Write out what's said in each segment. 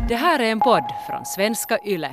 Det här är en podd från Svenska Yle.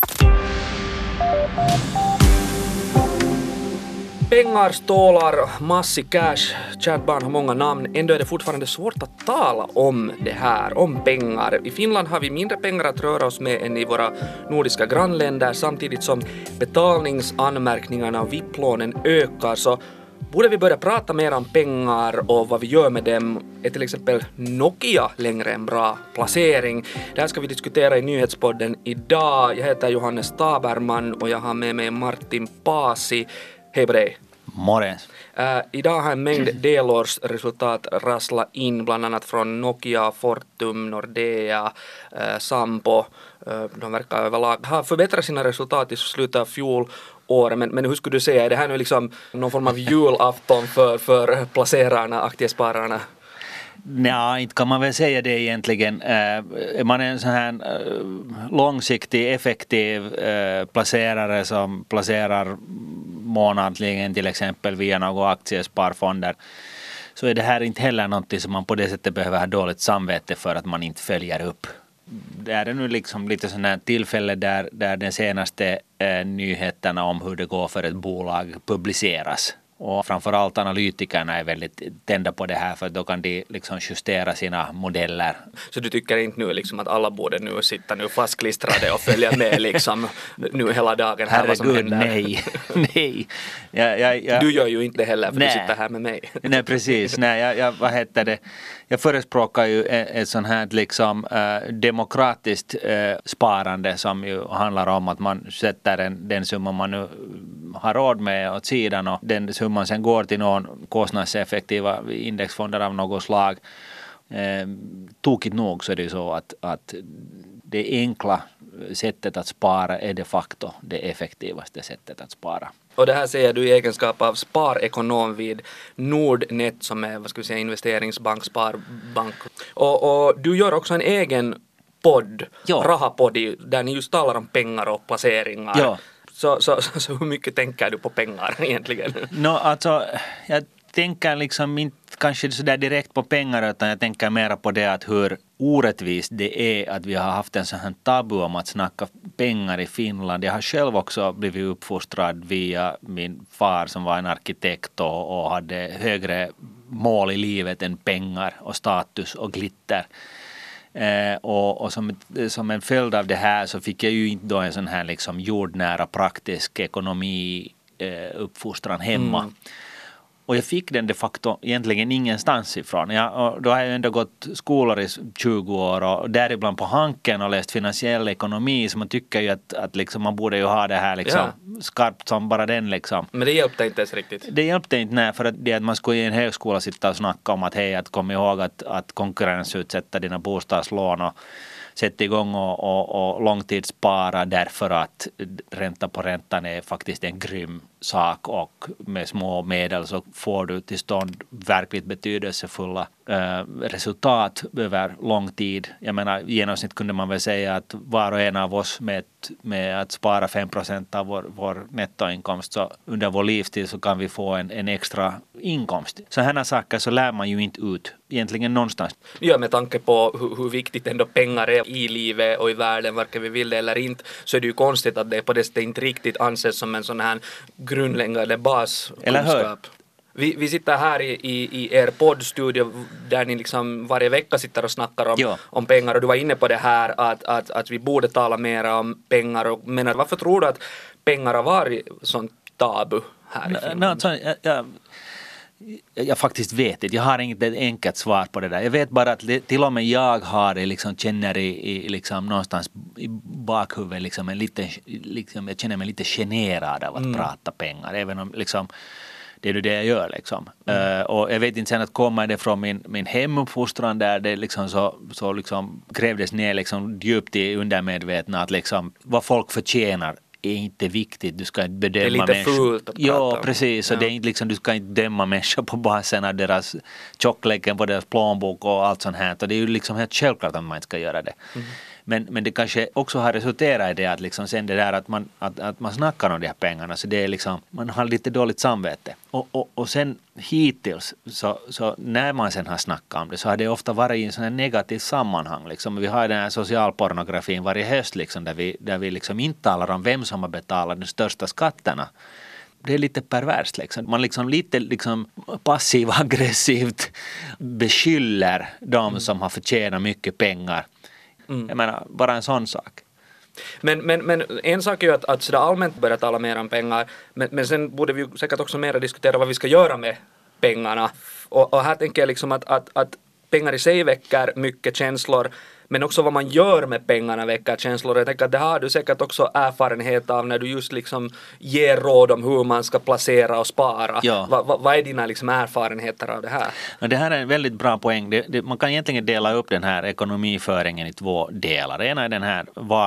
Pengar, stålar, massig cash, kärt barn har många namn. Ändå är det fortfarande svårt att tala om det här, om pengar. I Finland har vi mindre pengar att röra oss med än i våra nordiska grannländer, samtidigt som betalningsanmärkningarna och VIP-lånen ökar. Så borde vi börja prata mer om pengar och vad vi gör med dem? Är till exempel Nokia längre en bra placering? Det här ska vi diskutera i nyhetspodden idag. Jag heter Johannes Taberman och jag har med mig Martin Paasi. Hej på dig. Morgens. Idag har en mängd delårsresultat rasslat in, bland annat från Nokia, Fortum, Nordea, Sampo. De verkar överlag ha förbättrat sina resultat i slutet av fjolåret. Men hur skulle du säga, är det här nu liksom någon form av julafton för placerarna, aktiespararna? Nej, inte kan man väl säga det egentligen. Är man en sån här långsiktig, effektiv placerare som placerar månadligen till exempel via några aktiesparfonder, så är det här inte heller något som man på det sättet behöver ha dåligt samvete för att man inte följer upp. Det är nu liksom lite sån här tillfälle där den senaste nyheterna om hur det går för ett bolag publiceras. Och framförallt analytikerna är väldigt tända på det här, för då kan de liksom justera sina modeller. Så du tycker inte nu liksom att alla borde nu sitta nu fastklistrade och följa med liksom nu hela dagen här vad som händer? Nej. Du gör ju inte heller, för du sitter här med mig. Nej, precis. Nej, jag förespråkar ju ett sånt här liksom demokratiskt sparande som ju handlar om att man sätter den summa man nu har råd med åt sidan, och den summan sen går till någon kostnadseffektiva indexfonder av något slag. Tokigt nog så är det ju så att det enkla sättet att spara är de facto det effektivaste sättet att spara. Och det här säger du i egenskap av sparekonom vid Nordnet, som är, vad ska vi säga, investeringsbank, sparbank. Och du gör också en egen podd, Rahapodd, där ni just talar om pengar och placeringar. Ja. Så hur mycket tänker du på pengar egentligen? Alltså, jag tänker liksom inte kanske så där direkt på pengar, utan jag tänker mera på det att hur orättvist det är att vi har haft en sån här tabu om att snacka pengar i Finland. Jag har själv också blivit uppfostrad via min far som var en arkitekt och hade högre mål i livet än pengar och status och glitter. Och som en följd av det här så fick jag ju inte då en sån här liksom jordnära praktisk ekonomi uppfostran hemma. Och jag fick den de facto egentligen ingenstans ifrån. Och då har jag ändå gått skolor i 20 år och däribland på Hanken och läst finansiell ekonomi, så man tycker ju att liksom man borde ju ha det här liksom skarpt som bara den liksom. Men det hjälpte inte ens riktigt? Det hjälpte inte, nej, för att man skulle i en högskola sitta och snacka om att hej, att kom ihåg att konkurrensutsätta dina bostadslån och sätta igång och långtidsspara, därför att ränta på räntan är faktiskt en grym sak, och med små medel så får du till stånd verkligt betydelsefulla resultat över lång tid. Jag menar, i genomsnitt kunde man väl säga att var och en av oss med att spara 5% av vår nettoinkomst, så under vår livstid så kan vi få en extra inkomst. Så här saker så lär man ju inte ut egentligen någonstans. Ja, med tanke på hur viktigt ändå pengar är i livet och i världen, varken vi vill det eller inte, så är det ju konstigt att det på det sättet inte riktigt anses som en sån här grundläggande baskunskap. Vi sitter här i er poddstudio där ni liksom varje vecka sitter och snackar om pengar, och du var inne på det här att vi borde tala mer om pengar, och menar, varför tror du att pengar har varit sånt tabu här i Finland? Jag faktiskt vet inte. Jag har inget enkelt svar på det där. Jag vet bara att till och med jag har det liksom, känner i liksom någonstans i bakhuvudet liksom jag känner mig lite generad av att prata pengar, även om liksom det är ju det jag gör liksom. Och jag vet inte sen att kommer det från min hemuppfostran där det liksom så liksom grävdes ner liksom djupt i undermedvetna att liksom vad folk förtjänar är inte viktigt. Du ska inte bedöma det är lite människor. fult att prata Ja, om. precis. Så det är inte liksom, du ska inte döma människor på basen av deras tjockleken på deras plånbok och allt sånt här. Och det är ju liksom helt självklart att man inte ska göra det. Men det kanske också har resulterat i det att liksom sen det där att man snackar om de här pengarna, så det är liksom, man har lite dåligt samvete. Och sen hittills så när man sen har snackat om det så har det ofta varit i en sån här negativ sammanhang. Liksom. Vi har den här socialpornografin varje höst liksom, där vi liksom inte talar om vem som har betalat de största skatterna. Det är lite perverst liksom. Man liksom lite liksom passiv-aggressivt beskyller de som har förtjänat mycket pengar. Jag menar, bara en sån sak. Men en sak är ju att sådär allmänt börja tala mer om pengar, men sen borde vi säkert också mer diskutera vad vi ska göra med pengarna. Och här tänker jag liksom att pengar i sig väcker mycket känslor, men också vad man gör med pengarna väcker känslor. Jag tänker att det har du säkert också erfarenhet av när du just liksom ger råd om hur man ska placera och spara. Ja. Vad är dina liksom erfarenheter av det här? Det här är en väldigt bra poäng. Man kan egentligen dela upp den här ekonomiföringen i två delar. Ena är den här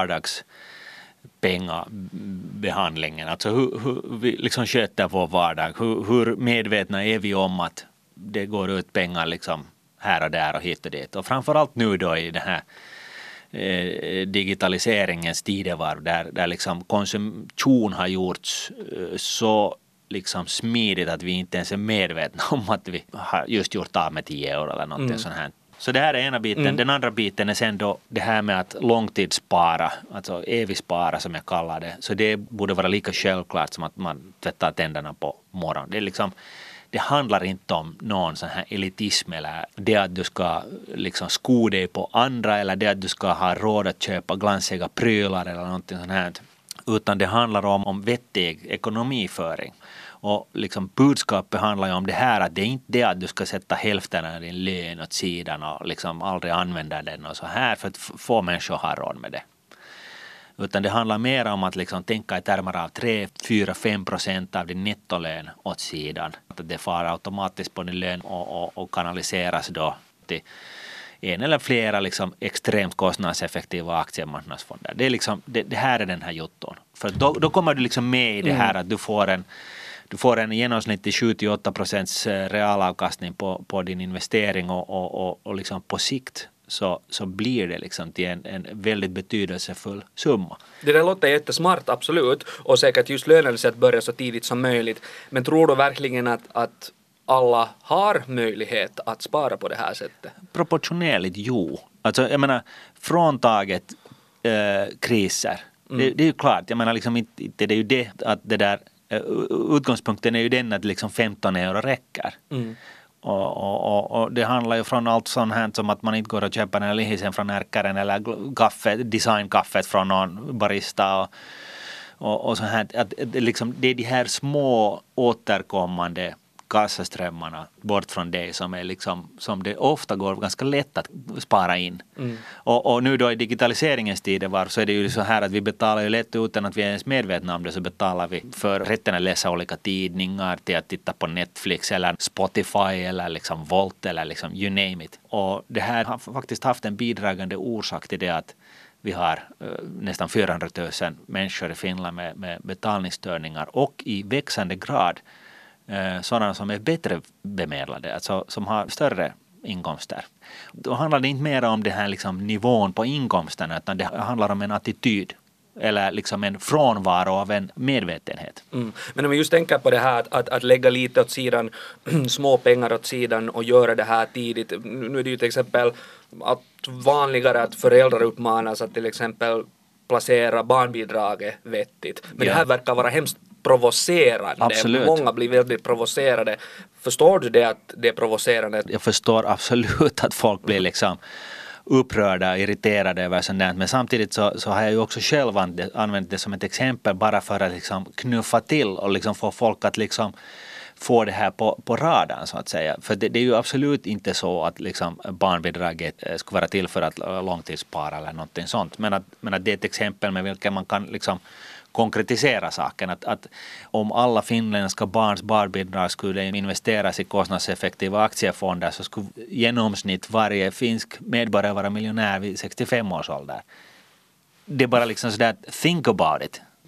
vardagspengabehandlingen. Alltså hur vi liksom sköter vår vardag. Hur medvetna är vi om att det går ut pengar liksom här och där och hit och dit. Och framförallt nu då i den här digitaliseringens tidevarv där liksom konsumtion har gjorts så liksom smidigt att vi inte ens är medvetna om att vi har just gjort av med 10 euro eller någonting sånt här. Så det här är ena biten. Den andra biten är sen då det här med att långtidsspara, alltså evigspara som jag kallar det. Så det borde vara lika självklart som att man tvättar tänderna på morgonen. Det är liksom, det handlar inte om någon sån här elitism eller det att du ska liksom sko dig på andra eller det att du ska ha råd att köpa glansiga prylar eller någonting sånt här. Utan det handlar om vettig ekonomiföring. Och liksom budskapet handlar ju om det här att det är inte det att du ska sätta hälften av din lön åt sidan och liksom aldrig använda den och så här för att få människor har råd med det. Utan det handlar mer om att liksom tänka i termer av 3-4-5% av din nettolön åt sidan. Att det far automatiskt på din lön och kanaliseras då till en eller flera liksom extremt kostnadseffektiva aktiemarknadsfonder. Det är liksom, det här är den här jotton. För då kommer du liksom med i det här att du får en genomsnittlig 7-8% realavkastning på din investering och liksom på sikt så blir det liksom till en väldigt betydelsefull summa. Det där låter jättesmart, absolut. Och säkert just lönar det sig att börja så tidigt som möjligt. Men tror du verkligen att alla har möjlighet att spara på det här sättet? Proportionellt, jo. Alltså jag menar, fråntaget kriser. Det är ju klart, jag menar liksom inte det är ju det att det där utgångspunkten är ju den att liksom 15 euro räcker. Och det handlar ju från allt sånt här som att man inte går och köper den här lihisen från ärkaren eller designkaffet från någon barista och så här. Att liksom, det är de här små återkommande kassaströmmarna bort från dig som är liksom, som det ofta går ganska lätt att spara in. Och nu då i digitaliseringens tider så är det ju så här att vi betalar ju lätt utan att vi är ens medvetna om det, så betalar vi för rätten att läsa olika tidningar, till att titta på Netflix eller Spotify eller liksom Volt eller liksom you name it. Och det här har faktiskt haft en bidragande orsak till det att vi har nästan 400 000 människor i Finland med betalningsstörningar och i växande grad sådana som är bättre bemedlade, alltså som har större inkomster. Då handlar det inte mer om det här liksom nivån på inkomsten, utan det handlar om en attityd eller liksom en frånvaro av en medvetenhet. Men om vi just tänker på det här att lägga lite åt sidan, små pengar åt sidan och göra det här tidigt. Nu är det ju till exempel att vanligare att föräldrar uppmanas att till exempel placera barnbidraget vettigt. Men det här verkar vara hemskt provocerande. Absolut. Många blir väldigt provocerade. Förstår du det att det är provocerande? Jag förstår absolut att folk blir liksom upprörda och irriterade över sånt där. Men samtidigt så har jag ju också själv använt det som ett exempel bara för att liksom knuffa till och liksom få folk att liksom få det här på radarn så att säga. För det är ju absolut inte så att liksom barnbidraget skulle vara till för att långtidsspara eller någonting sånt. Men att det är ett exempel med vilket man kan liksom konkretisera saken. Att om alla finländska barns barnbidrag skulle investeras i kostnadseffektiva aktiefonder så skulle genomsnitt varje finsk medborgare vara miljonär vid 65 års ålder. Det är bara liksom sådär, think about it.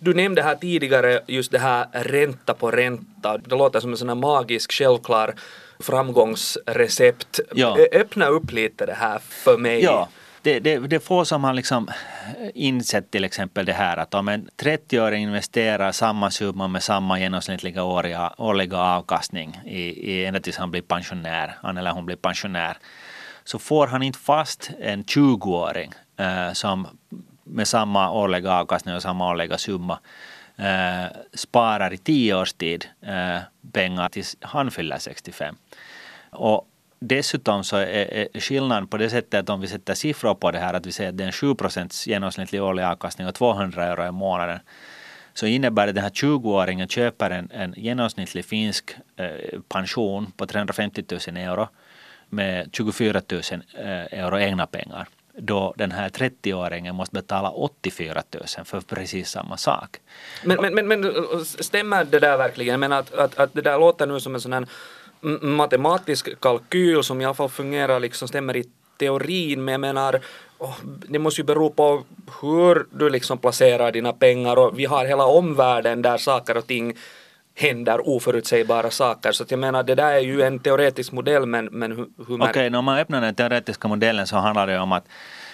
Du nämnde här tidigare just det här ränta på ränta. Det låter som en sån här magisk, självklar framgångsrecept. Ja. Öppna upp lite det här för mig. Ja, det är få som har liksom insett till exempel det här att om en 30-åring investerar samma summa med samma genomsnittliga årliga avkastning ända tills han blir pensionär, han eller hon blir pensionär, så får han inte fast en 20-åring som med samma årliga avkastning och samma årliga summa sparar i 10 års tid pengar tills han fyller 65. Och dessutom så är skillnaden på det sättet att om vi sätter siffror på det här, att vi säger att det är en 7% genomsnittlig årlig avkastning och 200 euro i månaden, så innebär det att den här 20-åringen köper en genomsnittlig finsk pension på 350 000 euro med 24 000 euro egna pengar. Då den här 30-åringen måste betala 84 000 för precis samma sak. Men stämmer det där verkligen? Jag menar att det där låter nu som en sån här matematisk kalkyl som i alla fall fungerar liksom, stämmer i teorin, men jag menar det måste ju bero på hur du liksom placerar dina pengar, och vi har hela omvärlden där saker och ting händer, oförutsägbara saker, så att jag menar det där är ju en teoretisk modell, men hur man... Okej, när man öppnar den teoretiska modellen så handlar det om att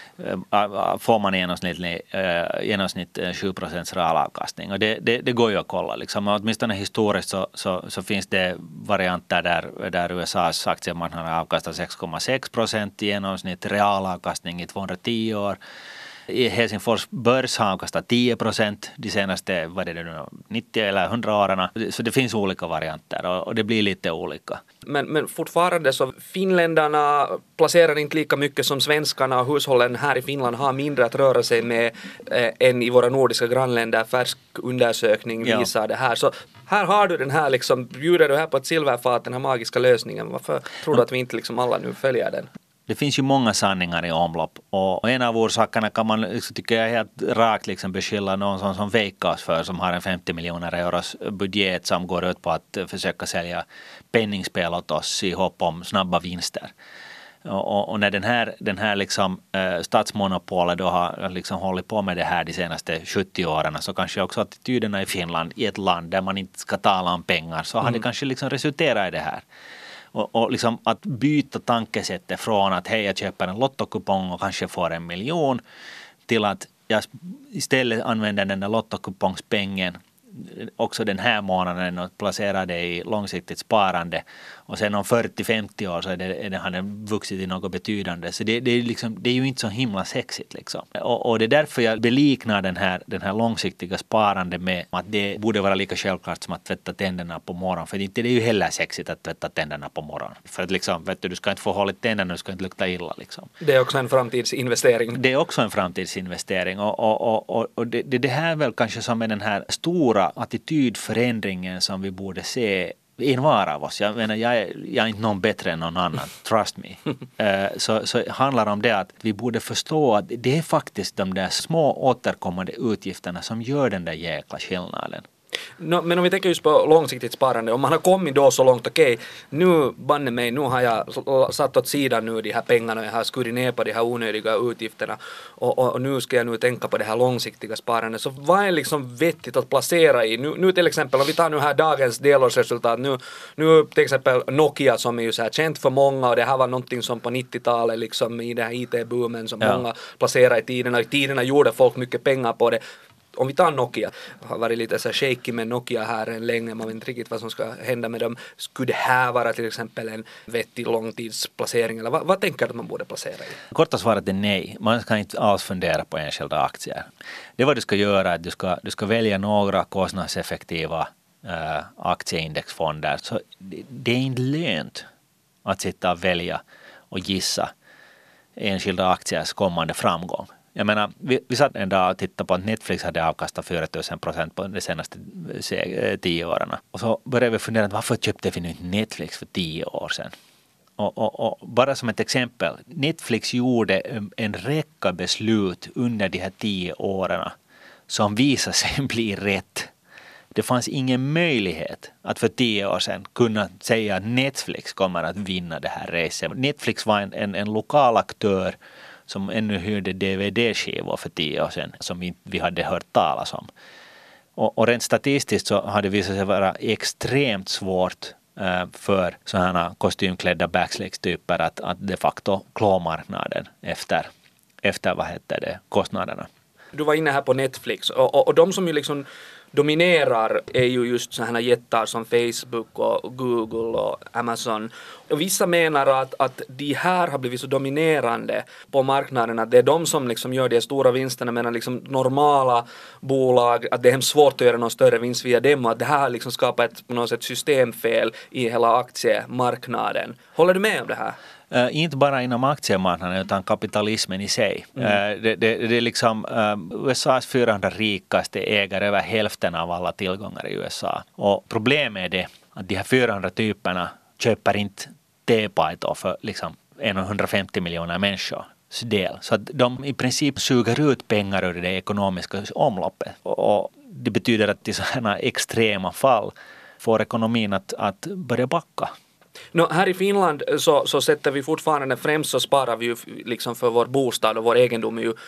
får man genomsnitt 7% realavkastning, och det går ju att kolla liksom. Åtminstone historiskt så finns det varianter där USAs aktiemarknad har avkastat 6,6% i genomsnitt realavkastning i 210 år. I Helsingfors börs har avkastat 10% de senaste 90 eller 100 åren. Så det finns olika varianter och det blir lite olika. Men fortfarande så finländarna placerar inte lika mycket som svenskarna, och hushållen här i Finland har mindre att röra sig med än i våra nordiska grannländer. Färsk undersökning visar det här. Så här har du den här liksom, bjuder du här på ett silverfat, den här magiska lösningen. Varför tror du att vi inte liksom alla nu följer den? Det finns ju många sanningar i omlopp, och en av orsakerna kan man liksom, tycker jag, helt rakt liksom beskylla någon som Veikkaus för, som har en 50 miljoner euros budget som går ut på att försöka sälja penningspel åt oss i hopp om snabba vinster. Och när den här liksom, statsmonopolet då har liksom hållit på med det här de senaste 70 åren, så kanske också attityderna i Finland, i ett land där man inte ska tala om pengar, så har det kanske liksom resulterat i det här. Och liksom att byta tankesättet från att hej, jag köper en lottokupong och kanske får 1 miljon, till att jag istället använder den där lottokupongspengen också den här månaden och placerar det i långsiktigt sparande, och sen om 40-50 år så har den vuxit i något betydande, så det är ju inte så himla sexigt liksom. Och det är därför jag beliknar den här långsiktiga sparande med att det borde vara lika självklart som att tvätta tänderna på morgonen, för det är ju heller sexigt att tvätta tänderna på morgonen, för att liksom, du ska inte få hålla tänderna, du ska inte lukta illa liksom. Det är också en framtidsinvestering. Det är också en framtidsinvestering, och det här är väl kanske som är den här stora attitydförändringen som vi borde se i en var av oss. Jag menar, jag är inte någon bättre än någon annan, trust me. Så handlar om det att vi borde förstå att det är faktiskt de där små återkommande utgifterna som gör den där jäkla skillnaden. Men om vi tänker just på långsiktigt sparande, om man har kommit då så långt, okej, nu banne mig, nu har jag satt åt sidan nu de här pengarna, jag har skurit ner på de här onödiga utgifterna, och nu ska jag nu tänka på det här långsiktiga sparandet. Så vad är liksom vettigt att placera i? Nu till exempel, om vi tar nu här dagens delårsresultat, nu till exempel Nokia som är ju så här känt för många, och det här var någonting som på 90-talet liksom i den här IT-boomen som många placerade i tiderna gjorde folk mycket pengar på det. Om vi tar Nokia, har varit lite så shaky med Nokia här länge, man vet inte riktigt vad som ska hända med dem. Skulle det här vara till exempel en vettig långtidsplacering, eller vad tänker du att man borde placera i? Korta svaret är nej. Man ska inte alls fundera på enskilda aktier. Det vad du ska göra är att du ska välja några kostnadseffektiva aktieindexfonder. Så det är inte lönt att sitta och välja och gissa enskilda aktiers kommande framgång. Jag menar, vi satt en dag och tittade på att Netflix hade avkastat 4000% på de senaste 10 åren. Och så började vi fundera, varför köpte vi nu Netflix för 10 år sedan? Och bara som ett exempel, Netflix gjorde en räcka beslut under de här 10 åren som visade sig bli rätt. Det fanns ingen möjlighet att för 10 år sedan kunna säga att Netflix kommer att vinna det här racet. Netflix var en lokal aktör som ännu hyrde DVD-skivor för 10 år sedan som vi hade hört talas om. Och rent statistiskt så har det visat sig vara extremt svårt för sådana kostymklädda backslicks-typer att de facto klå marknaden efter vad heter det, kostnaderna. Du var inne här på Netflix och de som ju liksom dominerar är ju just sådana jättar som Facebook och Google och Amazon. Och vissa menar att de här har blivit så dominerande på marknaden att det är de som liksom gör de stora vinsterna, medan liksom normala bolag, att det är hemskt svårt att göra någon större vinst via dem, och att det här liksom skapar ett på något sätt systemfel i hela aktiemarknaden. Håller du med om det här? Inte bara inom aktiemarknaden utan kapitalismen i sig. Det är liksom USAs 400 rikaste äger över hälften av alla tillgångar i USA. Och problemet är det att de här 400 typerna köper inte tepajtor för liksom 150 miljoner människor del. Så att de i princip suger ut pengar ur det ekonomiska omloppet. Och det betyder att i sådana extrema fall får ekonomin att börja backa. Här i Finland så sätter vi fortfarande främst, så sparar vi ju liksom för vår bostad, och vår egendom är ju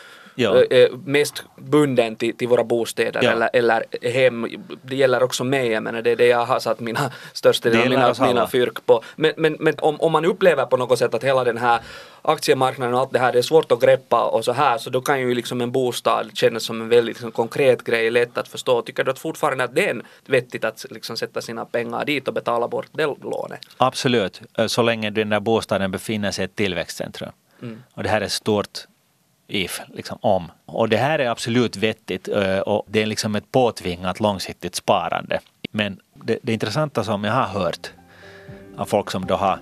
mest bunden till våra bostäder eller hem. Det gäller också mig, jag menar, det är det jag har satt mina största mina fyrk på. Men om man upplever på något sätt att hela den här aktiemarknaden och allt det här, det är svårt att greppa och så här, så då kan ju liksom en bostad kännas som en väldigt liksom konkret grej, lätt att förstå. Tycker du att fortfarande att det är vettigt att liksom sätta sina pengar dit och betala bort det lånet? Absolut, så länge den där bostaden befinner sig i ett tillväxtcentrum. Och det här är stort liksom om. Och det här är absolut vettigt, och det är liksom ett påtvingat långsiktigt sparande. Men det intressanta som jag har hört av folk som då har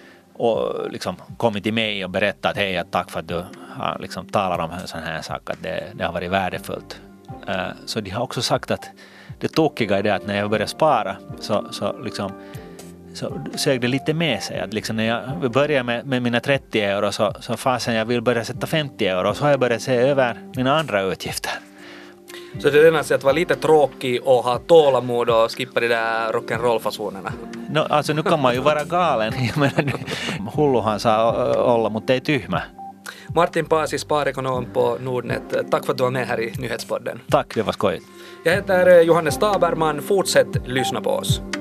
och liksom kommit till mig och berättat att hej, tack för att du har liksom talar om en sån här sak, att det har varit värdefullt. Så de har också sagt att det tokiga är det att när jag börjar spara så liksom så sög det lite med sig att liksom när jag börjar med mina 30 euro så fasen jag vill börja sätta 50 euro, så har jag börjat se över mina andra utgifter. Så det är den att vara lite tråkig och ha tålamod och skippa de där rock'n'roll-fasonerna? No, alltså nu kan man ju vara galen. Jag menar, hulluhan saa olla, mutta ei tyhmä. Martin Paasi, sparekonom på Nordnet. Tack för att du var med här i Nyhetspodden. Tack, det var skojigt. Jag heter Johannes Taberman. Fortsätt lyssna på oss.